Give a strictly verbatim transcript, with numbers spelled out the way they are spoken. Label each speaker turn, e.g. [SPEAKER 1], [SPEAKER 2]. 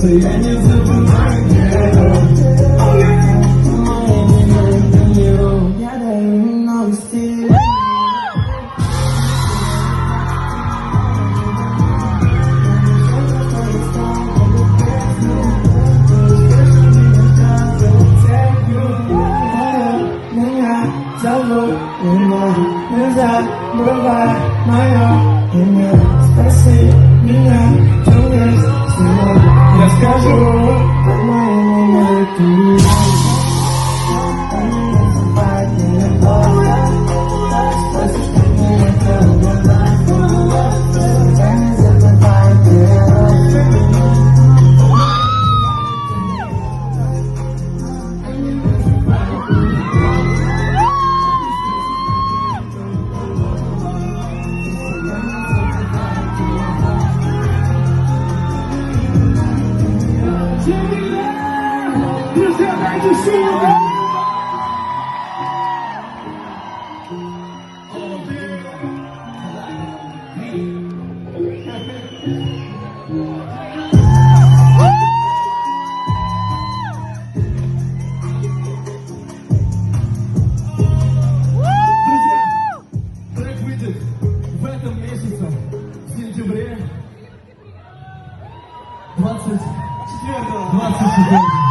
[SPEAKER 1] я не забываю, где я даю много стиля. Зовут меня, не забывай мое имя. Спроси меня, что есть сегодня. Я скажу, как моему миру ты. Спроси, что мне это угадать. Я не забывай тебя.
[SPEAKER 2] Друзья, дайте силу! Друзья, трек выйдет в этом месяце, в сентябре двадцать четвёртого. двадцать четвёртого.